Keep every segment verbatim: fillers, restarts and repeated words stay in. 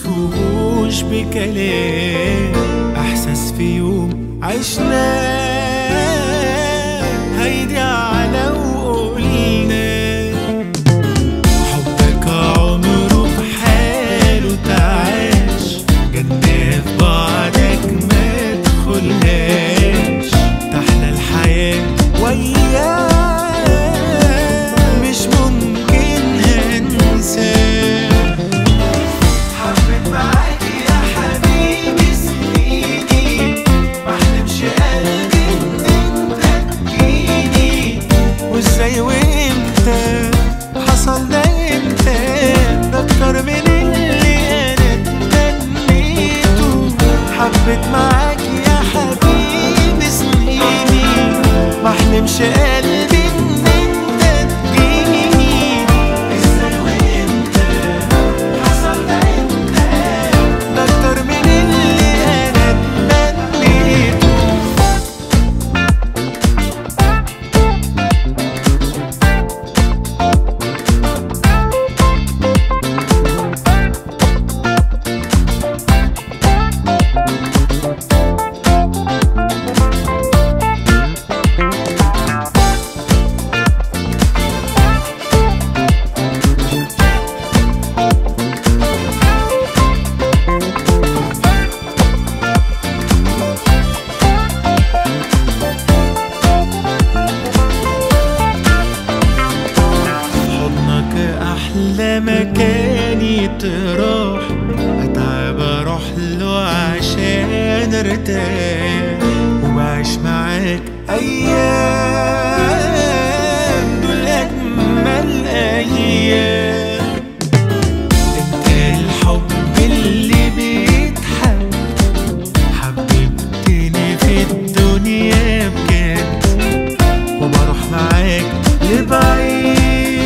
توصفوهوش بكلام، احساس في يوم عشناه هيدي على وقلنا. حبك عمره بحاله تعاش، جنة في بعدك ما تدخلهاش، تحلى الحياة وياك مش ممكن هنساه. حبيت معاك يا حبيبي سنيني، محلمش قلبي ان انت تجيني، وازاي وامتى حصل ده امتى، ده اكتر من اللي انا اتمنيته. حبيت معاك يا حبيبي سنيني، محلمش قلبي ان انت تجيني، ازاي وامتى حصل ده امتى، ده اكتر من اللي انا اتمنيته. أحلى مكان يتراح، أتعب أروح له عشان أرتاح، وأعيش معاك أيام دول أجمل أيام. أنت الحب اللي بيتحب، حببتني في الدنيا بجد، وبروح معاك لبعيد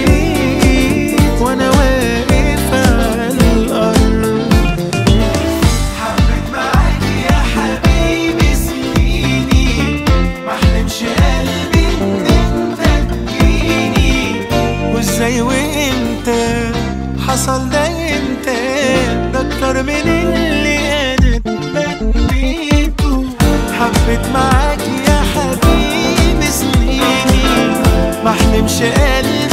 وانا واقف على الارض. حبيت معاك يا حبيبي سنيني، محلمش قلبي ان انت تجيني، وازاي وامتى حصل ده امتى، ده اكتر من اللي انا اتمنيته. حبيت معاك يا حبيبي سنيني، محلمش قلبي